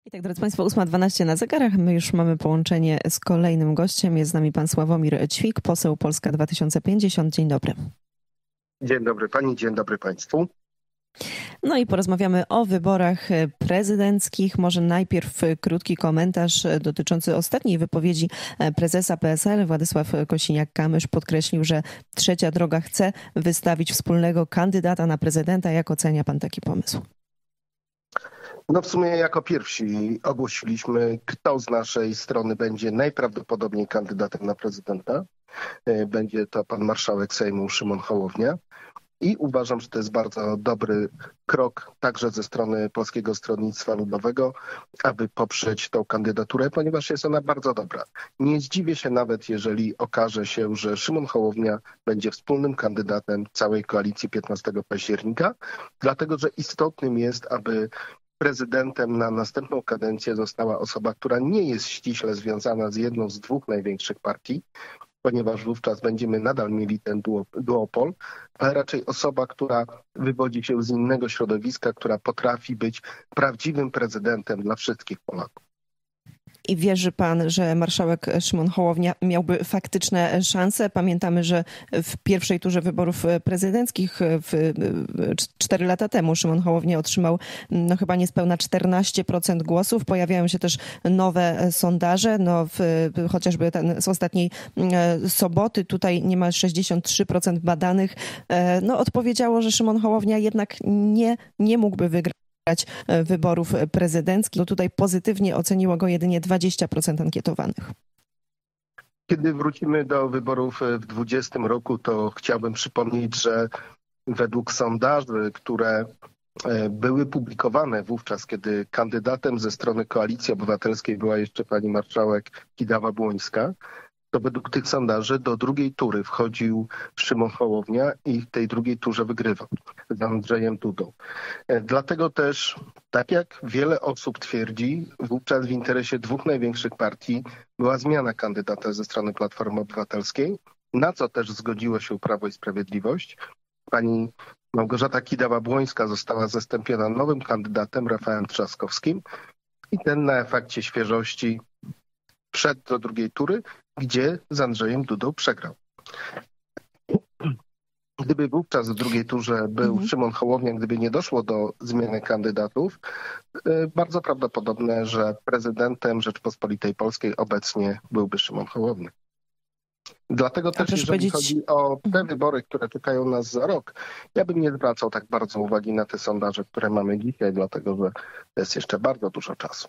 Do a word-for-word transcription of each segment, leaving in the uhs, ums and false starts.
I tak, drodzy Państwo, ósma dwanaście na zegarach. My już mamy połączenie z kolejnym gościem. Jest z nami pan Sławomir Ćwik, poseł Polska dwa tysiące pięćdziesiąt. Dzień dobry. Dzień dobry pani, dzień dobry państwu. No i porozmawiamy o wyborach prezydenckich. Może najpierw krótki komentarz dotyczący ostatniej wypowiedzi prezesa P S L. Władysław Kosiniak-Kamysz podkreślił, że Trzecia Droga chce wystawić wspólnego kandydata na prezydenta. Jak ocenia pan taki pomysł? No w sumie jako pierwsi ogłosiliśmy, kto z naszej strony będzie najprawdopodobniej kandydatem na prezydenta. Będzie to pan marszałek Sejmu Szymon Hołownia. I uważam, że to jest bardzo dobry krok także ze strony Polskiego Stronnictwa Ludowego, aby poprzeć tą kandydaturę, ponieważ jest ona bardzo dobra. Nie zdziwię się nawet, jeżeli okaże się, że Szymon Hołownia będzie wspólnym kandydatem całej koalicji piętnastego października, dlatego że istotnym jest, aby prezydentem na następną kadencję została osoba, która nie jest ściśle związana z jedną z dwóch największych partii, ponieważ wówczas będziemy nadal mieli ten duopol, ale raczej osoba, która wywodzi się z innego środowiska, która potrafi być prawdziwym prezydentem dla wszystkich Polaków. I wierzy pan, że marszałek Szymon Hołownia miałby faktyczne szanse? Pamiętamy, że w pierwszej turze wyborów prezydenckich w cztery lata temu Szymon Hołownia otrzymał no chyba niespełna czternaście procent głosów. Pojawiają się też nowe sondaże. No w, chociażby ten z ostatniej soboty tutaj niemal sześćdziesiąt trzy procent badanych no odpowiedziało, że Szymon Hołownia jednak nie, nie mógłby wygrać wyborów prezydenckich. No tutaj pozytywnie oceniło go jedynie dwadzieścia procent ankietowanych. Kiedy wrócimy do wyborów w dwudziestym roku, to chciałbym przypomnieć, że według sondaży, które były publikowane wówczas, kiedy kandydatem ze strony Koalicji Obywatelskiej była jeszcze pani marszałek Kidawa-Błońska, to według tych sondaży do drugiej tury wchodził Szymon Hołownia i w tej drugiej turze wygrywał z Andrzejem Dudą. Dlatego też, tak jak wiele osób twierdzi, wówczas w interesie dwóch największych partii była zmiana kandydata ze strony Platformy Obywatelskiej, na co też zgodziło się Prawo i Sprawiedliwość. Pani Małgorzata Kidawa-Błońska została zastąpiona nowym kandydatem, Rafałem Trzaskowskim, i ten na efekcie świeżości wszedł do drugiej tury, gdzie z Andrzejem Dudą przegrał. Gdyby wówczas w drugiej turze był mhm. Szymon Hołownia, gdyby nie doszło do zmiany kandydatów, bardzo prawdopodobne, że prezydentem Rzeczpospolitej Polskiej obecnie byłby Szymon Hołownia. Dlatego też, jeżeli powiedzieć... chodzi o te wybory, które czekają nas za rok, ja bym nie zwracał tak bardzo uwagi na te sondaże, które mamy dzisiaj, dlatego że to jest jeszcze bardzo dużo czasu.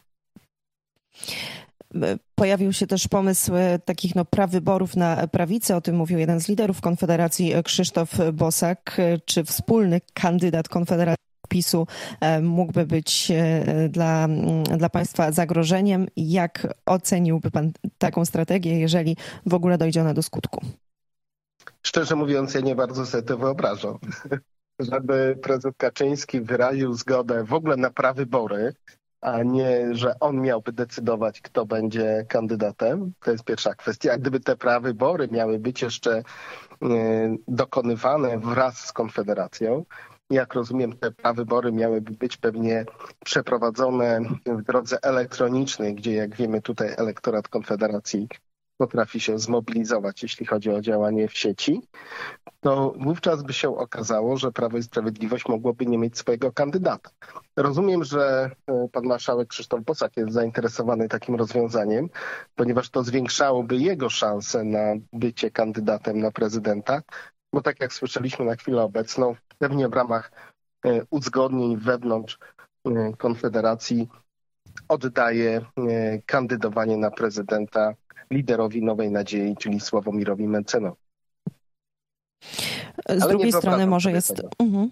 Pojawił się też pomysł takich no, prawyborów na prawicę. O tym mówił jeden z liderów Konfederacji, Krzysztof Bosak. Czy wspólny kandydat Konfederacji PiSu mógłby być dla, dla państwa zagrożeniem? Jak oceniłby pan taką strategię, jeżeli w ogóle dojdzie ona do skutku? Szczerze mówiąc, ja nie bardzo sobie to wyobrażam. Żeby prezes Kaczyński wyraził zgodę w ogóle na prawybory, a nie, że on miałby decydować, kto będzie kandydatem. To jest pierwsza kwestia. A gdyby te prawybory miały być jeszcze dokonywane wraz z Konfederacją, jak rozumiem, te prawybory miałyby być pewnie przeprowadzone w drodze elektronicznej, gdzie jak wiemy tutaj elektorat Konfederacji potrafi się zmobilizować, jeśli chodzi o działanie w sieci, to wówczas by się okazało, że Prawo i Sprawiedliwość mogłoby nie mieć swojego kandydata. Rozumiem, że pan marszałek Krzysztof Bosak jest zainteresowany takim rozwiązaniem, ponieważ to zwiększałoby jego szanse na bycie kandydatem na prezydenta, bo tak jak słyszeliśmy na chwilę obecną, pewnie w ramach uzgodnień wewnątrz Konfederacji oddaje kandydowanie na prezydenta liderowi Nowej Nadziei, czyli Sławomirowi Mentzenowi. Z Ale drugiej strony może jest... Uh-huh.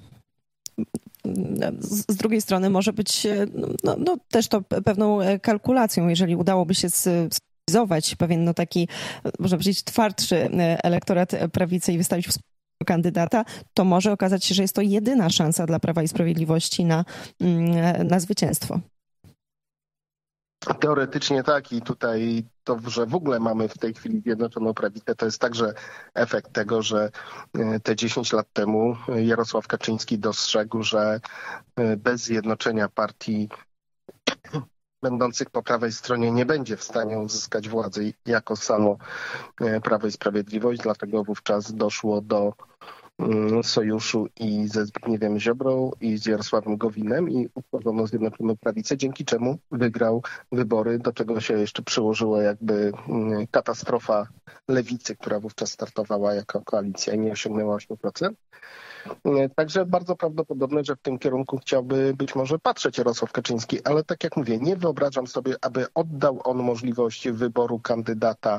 Z drugiej strony może być no, no, też to pewną kalkulacją, jeżeli udałoby się zmobilizować pewien no, taki, można powiedzieć, twardszy elektorat prawicy i wystawić kandydata, to może okazać się, że jest to jedyna szansa dla Prawa i Sprawiedliwości na, na zwycięstwo. Teoretycznie tak i tutaj to, że w ogóle mamy w tej chwili Zjednoczoną Prawicę, to jest także efekt tego, że te dziesięć lat temu Jarosław Kaczyński dostrzegł, że bez zjednoczenia partii będących po prawej stronie nie będzie w stanie uzyskać władzy jako samo Prawo i Sprawiedliwość, dlatego wówczas doszło do sojuszu i ze Zbigniewem Ziobrą i z Jarosławem Gowinem i utworzono Zjednoczoną Prawicę, dzięki czemu wygrał wybory, do czego się jeszcze przyłożyła jakby katastrofa Lewicy, która wówczas startowała jako koalicja i nie osiągnęła osiem procent. Także bardzo prawdopodobne, że w tym kierunku chciałby być może patrzeć Jarosław Kaczyński, ale tak jak mówię, nie wyobrażam sobie, aby oddał on możliwość wyboru kandydata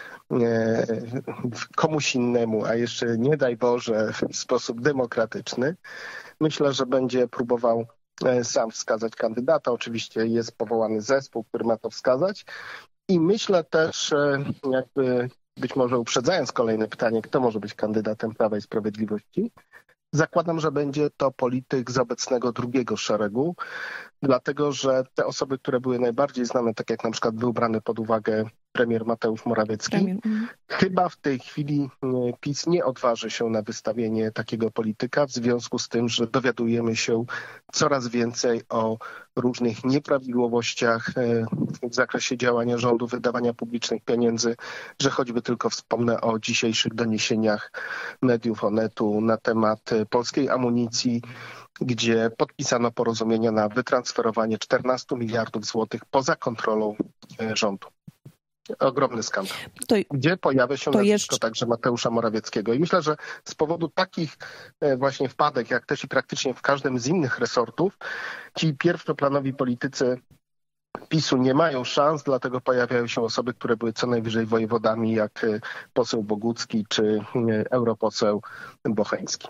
komuś innemu, a jeszcze nie daj Boże w sposób demokratyczny. Myślę, że będzie próbował sam wskazać kandydata. Oczywiście jest powołany zespół, który ma to wskazać. I myślę też, jakby być może uprzedzając kolejne pytanie, kto może być kandydatem Prawa i Sprawiedliwości, zakładam, że będzie to polityk z obecnego drugiego szeregu, dlatego że te osoby, które były najbardziej znane, tak jak na przykład był brany pod uwagę premier Mateusz Morawiecki, premier. Chyba w tej chwili PiS nie odważy się na wystawienie takiego polityka w związku z tym, że dowiadujemy się coraz więcej o różnych nieprawidłowościach w zakresie działania rządu, wydawania publicznych pieniędzy, że choćby tylko wspomnę o dzisiejszych doniesieniach mediów Onetu na temat polskiej amunicji, gdzie podpisano porozumienia na wytransferowanie czternastu miliardów złotych poza kontrolą rządu. Ogromny skandal, to, gdzie pojawia się nazwisko jeszcze... także Mateusza Morawieckiego. I myślę, że z powodu takich właśnie wpadek, jak też i praktycznie w każdym z innych resortów, ci pierwszoplanowi politycy PiSu nie mają szans, dlatego pojawiają się osoby, które były co najwyżej wojewodami, jak poseł Bogucki czy europoseł Bocheński.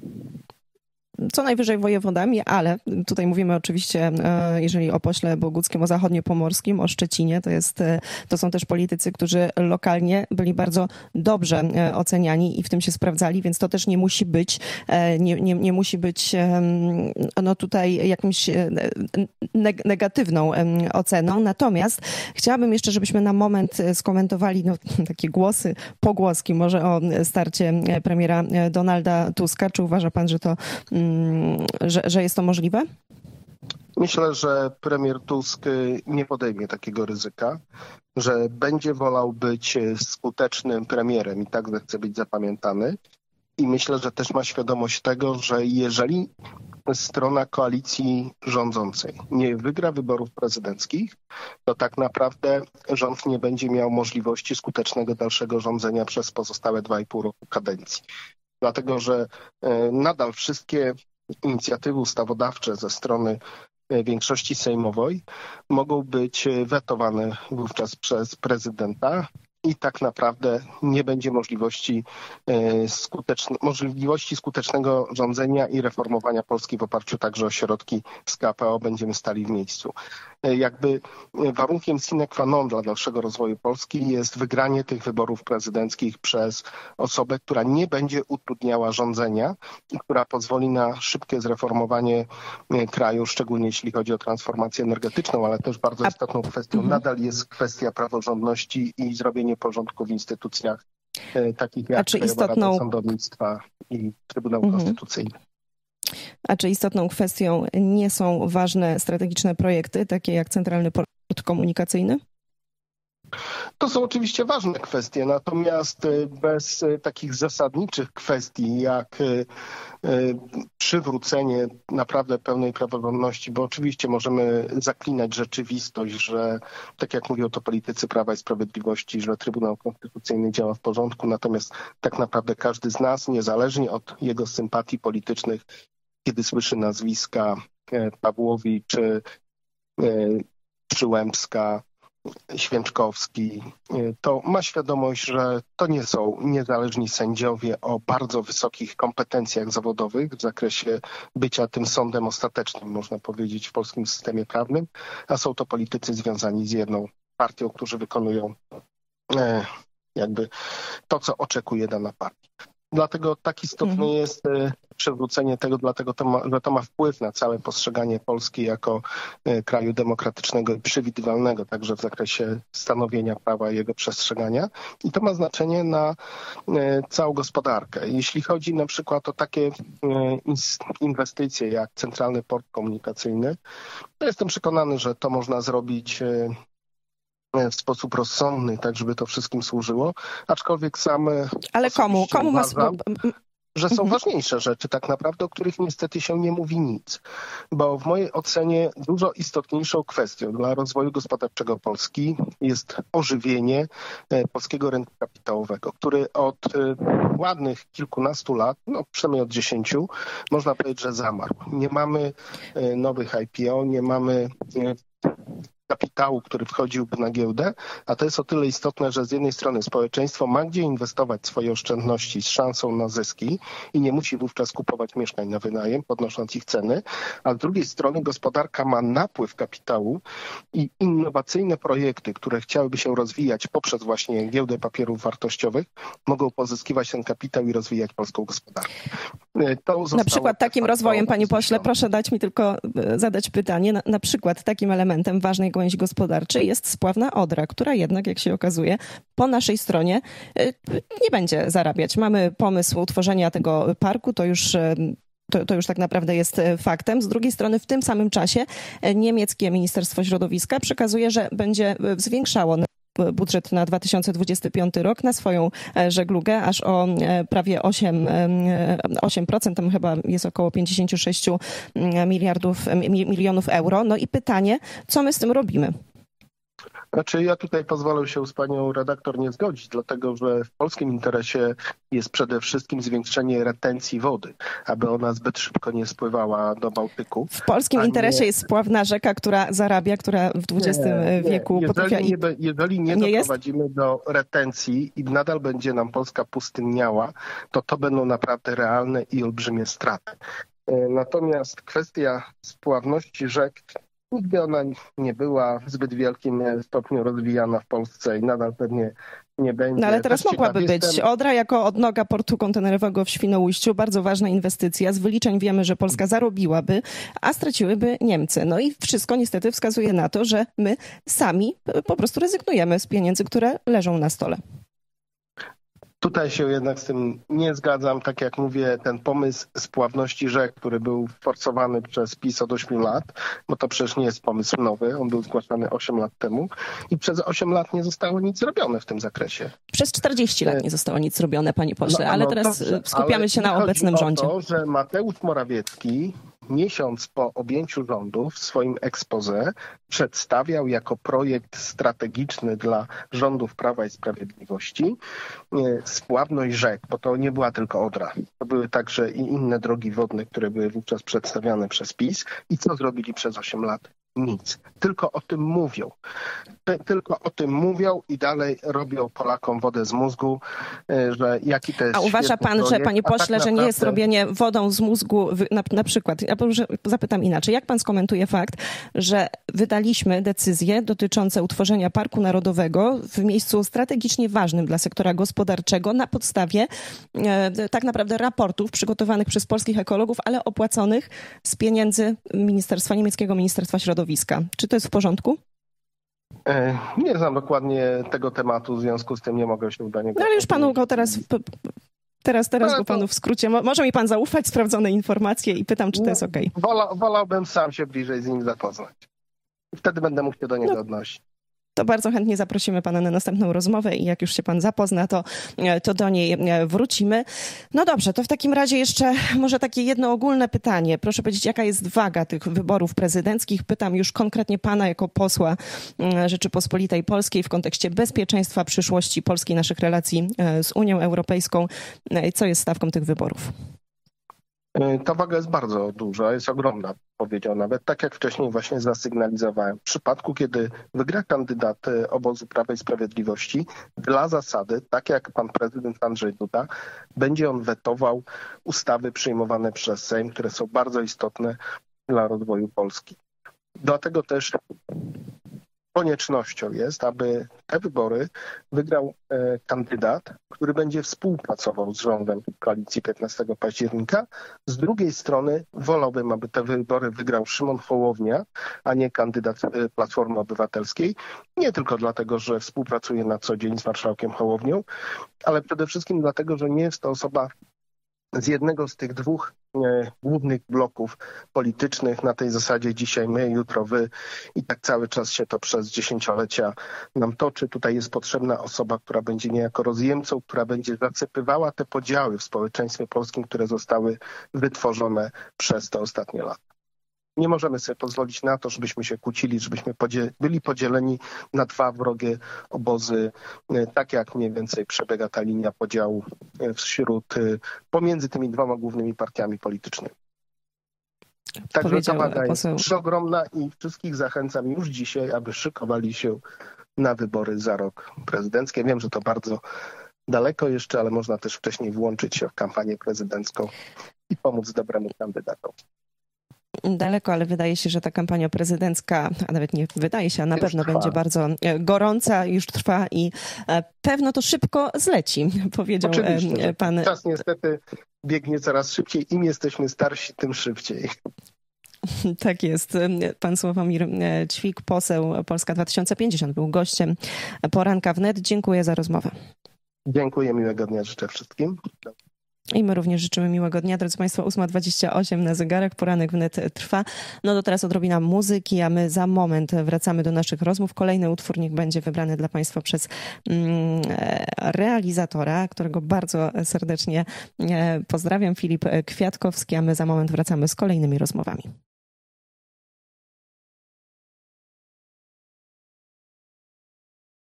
Co najwyżej wojewodami, ale tutaj mówimy oczywiście, jeżeli o pośle Boguckim, o zachodniopomorskim, o Szczecinie, to jest, to są też politycy, którzy lokalnie byli bardzo dobrze oceniani i w tym się sprawdzali, więc to też nie musi być, nie, nie, nie musi być no tutaj jakimś negatywną oceną. Natomiast chciałabym jeszcze, żebyśmy na moment skomentowali no, takie głosy, pogłoski może o starcie premiera Donalda Tuska. Czy uważa pan, że to Że, że jest to możliwe? Myślę, że premier Tusk nie podejmie takiego ryzyka, że będzie wolał być skutecznym premierem i tak chce być zapamiętany. I myślę, że też ma świadomość tego, że jeżeli strona koalicji rządzącej nie wygra wyborów prezydenckich, to tak naprawdę rząd nie będzie miał możliwości skutecznego dalszego rządzenia przez pozostałe dwa i pół roku kadencji. Dlatego, że nadal wszystkie inicjatywy ustawodawcze ze strony większości sejmowej mogą być wetowane wówczas przez prezydenta i tak naprawdę nie będzie możliwości, skuteczne, możliwości skutecznego rządzenia i reformowania Polski w oparciu także o środki z K P O. Będziemy stali w miejscu. Jakby warunkiem sine qua non dla dalszego rozwoju Polski jest wygranie tych wyborów prezydenckich przez osobę, która nie będzie utrudniała rządzenia i która pozwoli na szybkie zreformowanie kraju, szczególnie jeśli chodzi o transformację energetyczną, ale też bardzo istotną kwestią nadal jest kwestia praworządności i zrobienie porządku w instytucjach takich jak Krajowa istotną... Rada Sądownictwa i Trybunał mhm. Konstytucyjny. A czy istotną kwestią nie są ważne strategiczne projekty, takie jak Centralny Port Komunikacyjny? To są oczywiście ważne kwestie, natomiast bez takich zasadniczych kwestii jak przywrócenie naprawdę pełnej praworządności, bo oczywiście możemy zaklinać rzeczywistość, że tak jak mówią to politycy Prawa i Sprawiedliwości, że Trybunał Konstytucyjny działa w porządku, natomiast tak naprawdę każdy z nas, niezależnie od jego sympatii politycznych, kiedy słyszy nazwiska Pawłowicz czy Przyłębska, Święczkowski, to ma świadomość, że to nie są niezależni sędziowie o bardzo wysokich kompetencjach zawodowych w zakresie bycia tym sądem ostatecznym, można powiedzieć, w polskim systemie prawnym, a są to politycy związani z jedną partią, którzy wykonują jakby to, co oczekuje dana partia. Dlatego tak istotne mhm. jest przywrócenie tego, dlatego to ma, że to ma wpływ na całe postrzeganie Polski jako kraju demokratycznego i przewidywalnego, także w zakresie stanowienia prawa i jego przestrzegania. I to ma znaczenie na całą gospodarkę. Jeśli chodzi na przykład o takie inwestycje jak Centralny Port Komunikacyjny, to jestem przekonany, że to można zrobić w sposób rozsądny, tak żeby to wszystkim służyło, aczkolwiek sam... Ale komu? Komu ma... Uważam, że są ważniejsze rzeczy tak naprawdę, o których niestety się nie mówi nic. Bo w mojej ocenie dużo istotniejszą kwestią dla rozwoju gospodarczego Polski jest ożywienie polskiego rynku kapitałowego, który od ładnych kilkunastu lat, no przynajmniej od dziesięciu, można powiedzieć, że zamarł. Nie mamy nowych I P O, nie mamy kapitału, który wchodziłby na giełdę, a to jest o tyle istotne, że z jednej strony społeczeństwo ma gdzie inwestować swoje oszczędności z szansą na zyski i nie musi wówczas kupować mieszkań na wynajem, podnosząc ich ceny, a z drugiej strony gospodarka ma napływ kapitału i innowacyjne projekty, które chciałyby się rozwijać poprzez właśnie giełdę papierów wartościowych, mogą pozyskiwać ten kapitał i rozwijać polską gospodarkę. To na przykład takim rozwojem, panie pośle, proszę dać mi tylko zadać pytanie, na, na przykład takim elementem ważnej gałęzi gospodarczej jest spławna Odra, która jednak, jak się okazuje, po naszej stronie nie będzie zarabiać. Mamy pomysł utworzenia tego parku, to już To, to już tak naprawdę jest faktem. Z drugiej strony w tym samym czasie niemieckie Ministerstwo Środowiska przekazuje, że będzie zwiększało budżet na dwa tysiące dwudziesty piąty rok na swoją żeglugę aż o prawie osiem procent, tam chyba jest około pięćdziesiąt sześć miliardów, milionów euro. No i pytanie, co my z tym robimy? Znaczy ja tutaj pozwolę się z panią redaktor nie zgodzić, dlatego że w polskim interesie jest przede wszystkim zwiększenie retencji wody, aby ona zbyt szybko nie spływała do Bałtyku. W polskim interesie nie... jest spławna rzeka, która zarabia, która w dwudziestym nie, wieku nie. potrafia... Jeżeli nie, jeżeli nie, nie doprowadzimy jest? do retencji i nadal będzie nam Polska pustynniała, to to będą naprawdę realne i olbrzymie straty. Natomiast kwestia spławności rzek, nigdy ona nie była w zbyt wielkim stopniu rozwijana w Polsce i nadal pewnie nie będzie. No ale teraz Też mogłaby być. jestem... Odra jako odnoga portu kontenerowego w Świnoujściu, bardzo ważna inwestycja. Z wyliczeń wiemy, że Polska zarobiłaby, a straciłyby Niemcy. No i wszystko niestety wskazuje na to, że my sami po prostu rezygnujemy z pieniędzy, które leżą na stole. Tutaj się jednak z tym nie zgadzam. Tak jak mówię, ten pomysł spławności rzek, który był forsowany przez PiS od ośmiu lat, bo to przecież nie jest pomysł nowy, on był zgłaszany osiem lat temu i przez osiem lat nie zostało nic zrobione w tym zakresie. Przez czterdzieści lat nie zostało nic zrobione, panie pośle, no, ale no, teraz dobrze, skupiamy ale się na obecnym rządzie. To, że Mateusz Morawiecki miesiąc po objęciu rządu w swoim exposé przedstawiał jako projekt strategiczny dla rządów Prawa i Sprawiedliwości spławność rzek, bo to nie była tylko Odra. To były także i inne drogi wodne, które były wówczas przedstawiane przez PiS. I co zrobili przez osiem lat? Nic. Tylko o tym mówią. Tylko o tym mówią i dalej robią Polakom wodę z mózgu, że jaki to jest. A uważa pan, projekt, że panie pośle, tak naprawdę... że nie jest robienie wodą z mózgu na, na przykład, ja zapytam inaczej, jak pan skomentuje fakt, że wydaliśmy decyzję dotyczące utworzenia Parku Narodowego w miejscu strategicznie ważnym dla sektora gospodarczego na podstawie e, tak naprawdę raportów przygotowanych przez polskich ekologów, ale opłaconych z pieniędzy ministerstwa, niemieckiego Ministerstwa Środowiska. Czy to jest w porządku? Nie znam dokładnie tego tematu, w związku z tym nie mogę się do niego... No ale już panu go teraz... Teraz, teraz no, go panu w skrócie. Może mi pan zaufać, sprawdzone informacje i pytam, czy to jest okej. Okay. Wola, wolałbym sam się bliżej z nim zapoznać. Wtedy będę mógł się do niego no. odnosić. To bardzo chętnie zaprosimy pana na następną rozmowę i jak już się pan zapozna, to, to do niej wrócimy. No dobrze, to w takim razie jeszcze może takie jedno ogólne pytanie. Proszę powiedzieć, jaka jest waga tych wyborów prezydenckich? Pytam już konkretnie pana jako posła Rzeczypospolitej Polskiej w kontekście bezpieczeństwa przyszłości Polski, naszych relacji z Unią Europejską. Co jest stawką tych wyborów? Ta waga jest bardzo duża, jest ogromna, powiedział nawet, tak jak wcześniej właśnie zasygnalizowałem. W przypadku, kiedy wygra kandydat obozu Prawa i Sprawiedliwości, dla zasady, tak jak pan prezydent Andrzej Duda, będzie on wetował ustawy przyjmowane przez Sejm, które są bardzo istotne dla rozwoju Polski. Dlatego też koniecznością jest, aby te wybory wygrał kandydat, który będzie współpracował z rządem koalicji piętnastego października. Z drugiej strony wolałbym, aby te wybory wygrał Szymon Hołownia, a nie kandydat Platformy Obywatelskiej. Nie tylko dlatego, że współpracuje na co dzień z marszałkiem Hołownią, ale przede wszystkim dlatego, że nie jest to osoba z jednego z tych dwóch e, głównych bloków politycznych na tej zasadzie dzisiaj my, jutro wy i tak cały czas się to przez dziesięciolecia nam toczy. Tutaj jest potrzebna osoba, która będzie niejako rozjemcą, która będzie zasypywała te podziały w społeczeństwie polskim, które zostały wytworzone przez te ostatnie lata. Nie możemy sobie pozwolić na to, żebyśmy się kłócili, żebyśmy podziel- byli podzieleni na dwa wrogie obozy, tak jak mniej więcej przebiega ta linia podziału wśród, pomiędzy tymi dwoma głównymi partiami politycznymi. Także ta waga jest przeogromna i wszystkich zachęcam już dzisiaj, aby szykowali się na wybory za rok prezydenckie. Wiem, że to bardzo daleko jeszcze, ale można też wcześniej włączyć się w kampanię prezydencką i pomóc dobremu kandydatom. Daleko, ale wydaje się, że ta kampania prezydencka, a nawet nie wydaje się, a na już pewno trwa. Będzie bardzo gorąca, już trwa i pewno to szybko zleci, powiedział Oczywiście. pan. Czas niestety biegnie coraz szybciej. Im jesteśmy starsi, tym szybciej. Tak jest. Pan Sławomir Ćwik, poseł Polska dwa tysiące pięćdziesiąt, był gościem Poranka Wnet. Dziękuję za rozmowę. Dziękuję, miłego dnia życzę wszystkim. I my również życzymy miłego dnia. Drodzy Państwo, ósma dwadzieścia osiem na zegarach, Poranek Wnet trwa. No to teraz odrobina muzyki, a my za moment wracamy do naszych rozmów. Kolejny utwór niech będzie wybrany dla Państwa przez mm, realizatora, którego bardzo serdecznie pozdrawiam, Filip Kwiatkowski, a my za moment wracamy z kolejnymi rozmowami.